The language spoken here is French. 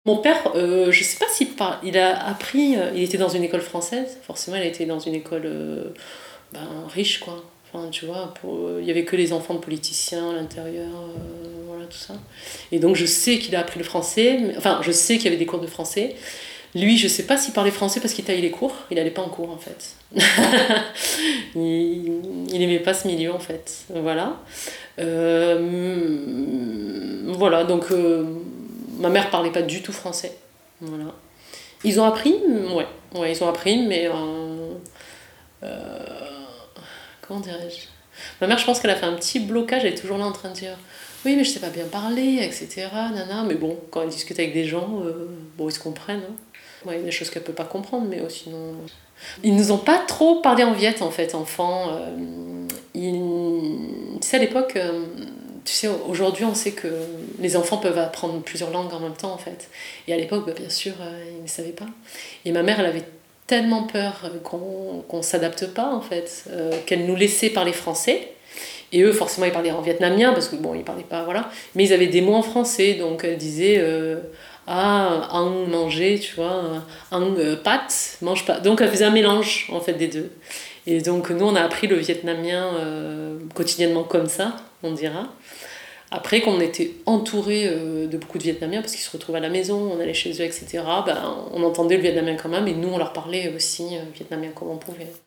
Mon père, je sais pas il a appris, il était dans une école française, forcément il a été dans une école ben, riche quoi. Enfin, tu vois, il y avait que les enfants de politiciens à l'intérieur, voilà tout ça. Et donc je sais qu'il a appris le français, enfin je sais qu'il y avait des cours de français. Lui, je sais pas s'il parlait français parce qu'il taillait les cours, il allait pas en cours en fait. Il aimait pas ce milieu en fait, voilà. Voilà, donc ma mère parlait pas du tout français. Voilà. Ils ont appris, ouais, ouais, ils ont appris, mais comment dirais-je. Ma mère, je pense qu'elle a fait un petit blocage, elle est toujours là en train de dire oui, mais je sais pas bien parler, etc. Nana. Mais bon, quand elle discute avec des gens, bon, ils se comprennent. Hein. Ouais, il y a des choses qu'elle peut pas comprendre, mais sinon. Ils nous ont pas trop parlé en viette, en fait, enfants. Tu sais, à l'époque, tu sais, aujourd'hui, on sait que les enfants peuvent apprendre plusieurs langues en même temps, en fait. Et à l'époque, bah, bien sûr, ils ne savaient pas. Et ma mère, elle avait tellement peur qu'on s'adapte pas, en fait, qu'elle nous laissait parler français. Et eux, forcément, ils parlaient en vietnamien, parce que bon, ils parlaient pas, voilà. Mais ils avaient des mots en français, donc elle disait ah, ang manger, tu vois, ang pâte, mange pas. Donc elle faisait un mélange, en fait, des deux. Et donc nous, on a appris le vietnamien quotidiennement comme ça, on dira. Après qu'on était entouré de beaucoup de Vietnamiens, parce qu'ils se retrouvaient à la maison, on allait chez eux, etc., ben, on entendait le vietnamien quand même, et nous, on leur parlait aussi vietnamien comme on pouvait.